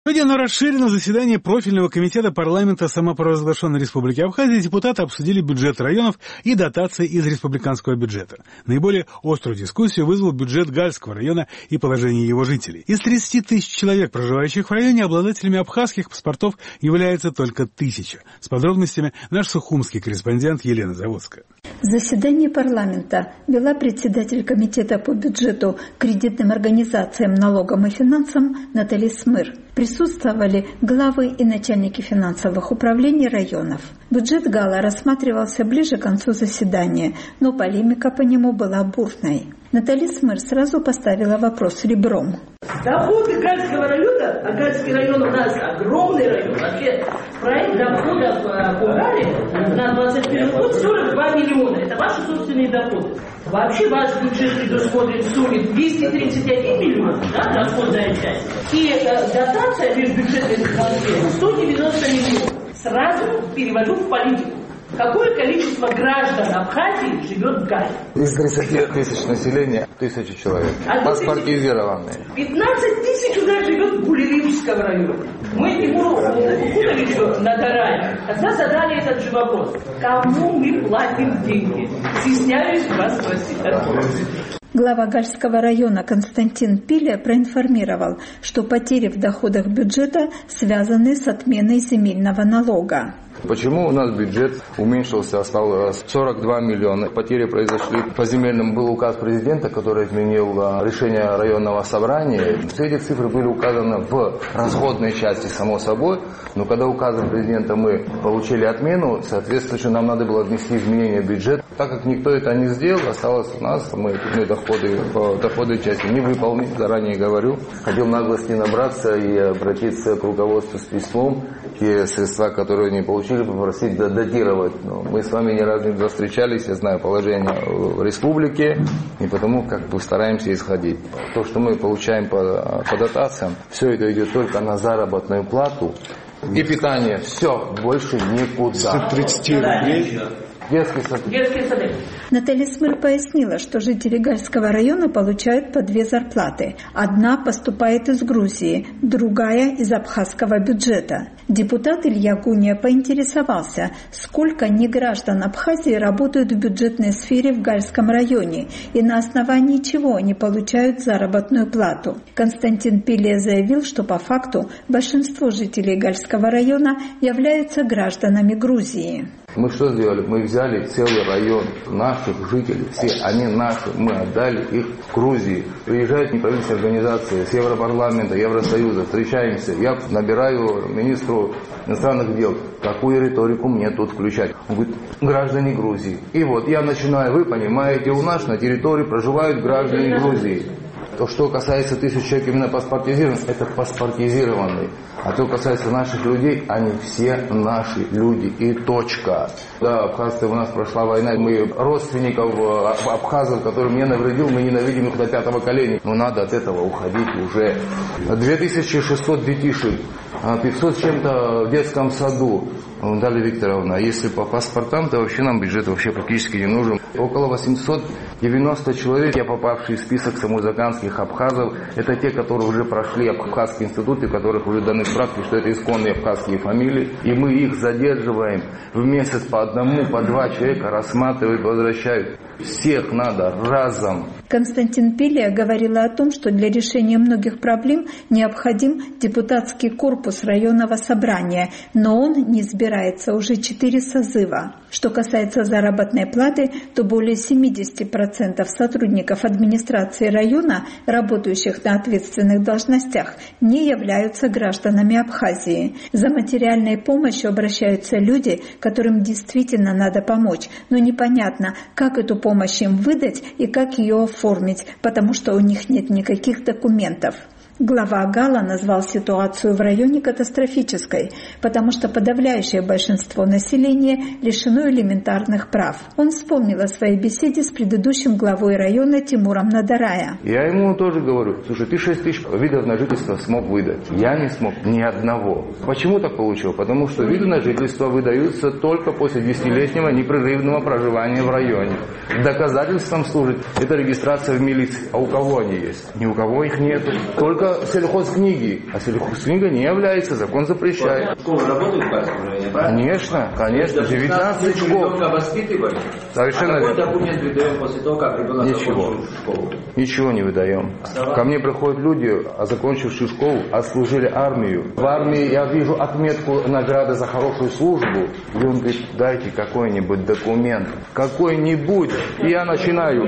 Сегодня на расширенном заседании профильного комитета парламента самопровозглашенной Республики Абхазия депутаты обсудили бюджет районов и дотации из республиканского бюджета. Наиболее острую дискуссию вызвал бюджет Гальского района и положение его жителей. Из 30 тысяч человек, проживающих в районе, обладателями абхазских паспортов является только 1000. С подробностями наш сухумский корреспондент Елена Заводская. Заседание парламента вела председатель комитета по бюджету, кредитным организациям, налогам и финансам Наталья Смыр. Присутствовали главы и начальники финансовых управлений районов. Бюджет Гала рассматривался ближе к концу заседания, но полемика по нему была бурной. Наталья Смыр сразу поставила вопрос ребром. Доходы Гальского района, а Гальский район у нас огромный район, вообще проект доходов по Гале на 21 год 42 миллиона. Это ваши собственные доходы. Вообще ваш бюджет предусмотрен в сумме 231 миллион, да, расходная часть. И дотация межбюджетных трансферов 190 миллионов. Сразу перевожу в политику. Какое количество граждан Абхазии живет в Гале? Из 30 тысяч населения 1000 человек. Паспортизированные. 15 тысяч у нас живет в Гулевичском районе. Мы Тимуру Куновичу Надараю тогда задали этот же вопрос. Кому мы платим деньги? Стесняюсь вас спросить. Глава Гальского района Константин Пиля проинформировал, что потери в доходах бюджета связаны с отменой земельного налога. Почему у нас бюджет уменьшился, стал 42 миллиона? Потери произошли по земельному. Был указ президента, который изменил решение районного собрания. Все эти цифры были указаны в расходной части, само собой. Но когда указом президента мы получили отмену, соответственно, нам надо было внести изменения в бюджет. Так как никто это не сделал, осталось у нас, мы доходы части не выполнили, заранее говорю. Хотел наглости набраться и обратиться к руководству с письмом. Те средства, которые не получили, попросить датировать. Но мы с вами ни разу не встречались, я знаю положение в республике, и потому как бы стараемся исходить. То, что мы получаем по дотациям, все это идет только на заработную плату и питание. Все, больше никуда. 30 рублей. Детские сады. Наталья Смыр пояснила, что жители Гальского района получают по 2 зарплаты. Одна поступает из Грузии, другая из абхазского бюджета. Депутат Илья Гуния поинтересовался, сколько неграждан Абхазии работают в бюджетной сфере в Гальском районе и на основании чего они получают заработную плату. Константин Пиле заявил, что по факту большинство жителей Гальского района являются гражданами Грузии. Мы что сделали? Мы взяли целый район наших жителей, все они наши, мы отдали их в Грузии. Приезжают неправительственные организации с Европарламента, Евросоюза, встречаемся. Я набираю министру иностранных дел, какую риторику мне тут включать. Он говорит, граждане Грузии. И вот я начинаю, вы понимаете, у нас на территории проживают граждане Грузии. То, что касается 1000 человек именно паспортизированных, это паспортизированные. А то касается наших людей, они все наши люди. И точка. Да, в Абхазии у нас прошла война. Мы родственников абхазов, которым я навредил, мы ненавидим их до 5-го колена. Но надо от этого уходить уже. 2600 детишек, 500 с чем-то в детском саду. Далее, Викторовна, если по паспортам, то вообще нам бюджет вообще практически не нужен. Около 890 человек, попавшие в список самозаканских абхазов, это те, которые уже прошли абхазские институты, у которых уже даны справки, что это исконные абхазские фамилии. И мы их задерживаем в месяц по 1, по 2 человека, рассматривают, возвращают. Всех надо разом. Константин Пилия говорила о том, что для решения многих проблем необходим депутатский корпус районного собрания, но он не избирается уже 4 созыва. Что касается заработной платы, то более 70% сотрудников администрации района, работающих на ответственных должностях, не являются гражданами Абхазии. За материальной помощью обращаются люди, которым действительно надо помочь, но непонятно, как эту помощь им выдать и как ее оформить, потому что у них нет никаких документов. Глава Гала назвал ситуацию в районе катастрофической, потому что подавляющее большинство населения лишено элементарных прав. Он вспомнил о своей беседе с предыдущим главой района Тимуром Надарая. Я ему тоже говорю, слушай, ты 6 тысяч видов на жительство смог выдать. Я не смог ни одного. Почему так получилось? Потому что виды на жительство выдаются только после 10-летнего непрерывного проживания в районе. Доказательством служит эта регистрация в милиции. А у кого они есть? Ни у кого их нет. Только только сельхозкниги. А сельхозкнига не является, закон запрещает. Школы работают в Гальском районе, правильно? Конечно. 19 школ. Воспитывали. Совершенно верно. Какой документ выдаем после того, как ребенок закончил школу? Ничего не выдаем. Ко мне приходят люди, закончившие школу, отслужили армию. В армии я вижу отметку награды за хорошую службу. И он говорит, дайте какой-нибудь документ. Какой-нибудь. И я начинаю.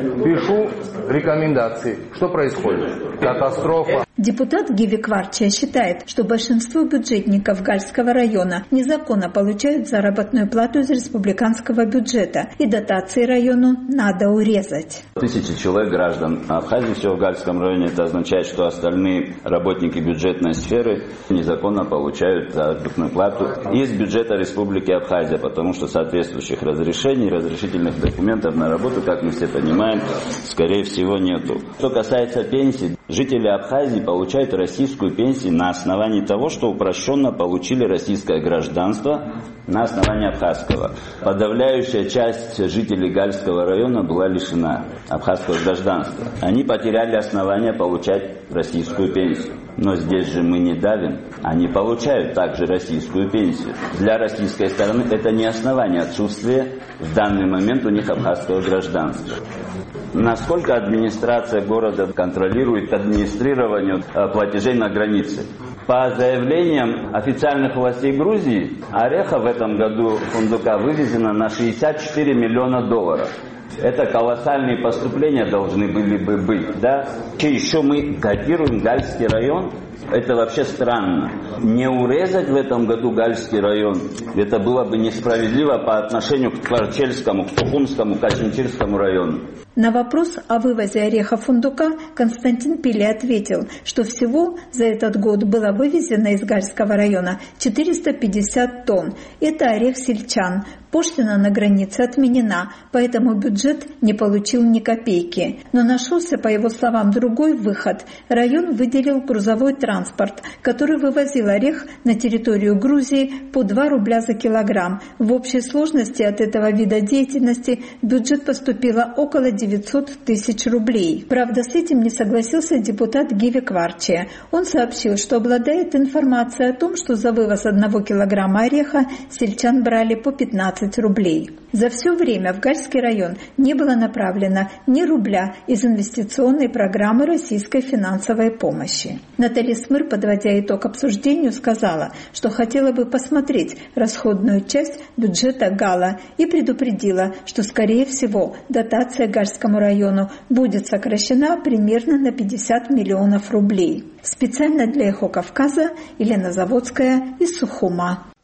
Пишу рекомендации. Что происходит? Катастрофа. Депутат Гиви Кварчия считает, что большинство бюджетников Гальского района незаконно получают заработную плату из республиканского бюджета, и дотации району надо урезать. 1000 человек граждан Абхазии всего в Гальском районе. Это означает, что остальные работники бюджетной сферы незаконно получают заработную плату из бюджета Республики Абхазия, потому что соответствующих разрешений, разрешительных документов на работу, как мы все понимаем, скорее всего нету. Что касается пенсий, жители Абхазии получают российскую пенсию на основании того, что упрощенно получили российское гражданство на основании абхазского. Подавляющая часть жителей Гальского района была лишена абхазского гражданства. Они потеряли основания получать российскую пенсию. Но здесь же мы не давим. Они получают также российскую пенсию. Для российской стороны это не основание отсутствия в данный момент у них абхазского гражданства. Насколько администрация города контролирует администрирование платежей на границе? По заявлениям официальных властей Грузии, ореха в этом году фундука вывезено на $64 миллиона. Это колоссальные поступления должны были бы быть, да? Еще мы копируем Гальский район. Это вообще странно. Не урезать в этом году Гальский район, это было бы несправедливо по отношению к Кварчельскому, к Тухумскому, к Ачинчирскому району. На вопрос о вывозе ореха фундука Константин Пили ответил, что всего за этот год было вывезено из Гальского района 450 тонн. Это орех сельчан. Пошлина на границе отменена, поэтому бюджет не получил ни копейки. Но нашелся, по его словам, другой выход. Район выделил грузовой транспорт, который вывозил орех на территорию Грузии по 2 рубля за килограмм. В общей сложности от этого вида деятельности в бюджет поступило около 900 тысяч рублей. Правда, с этим не согласился депутат Гиви Кварчия. Он сообщил, что обладает информацией о том, что за вывоз 1 килограмма ореха сельчан брали по 15 рублей. За все время в Гальский район не было направлено ни рубля из инвестиционной программы российской финансовой помощи. Наталья Смыр, подводя итог обсуждению, сказала, что хотела бы посмотреть расходную часть бюджета Гала и предупредила, что, скорее всего, дотация Гальскому району будет сокращена примерно на 50 миллионов рублей. Специально для «Эхо Кавказа» Елена Заводская из Сухума.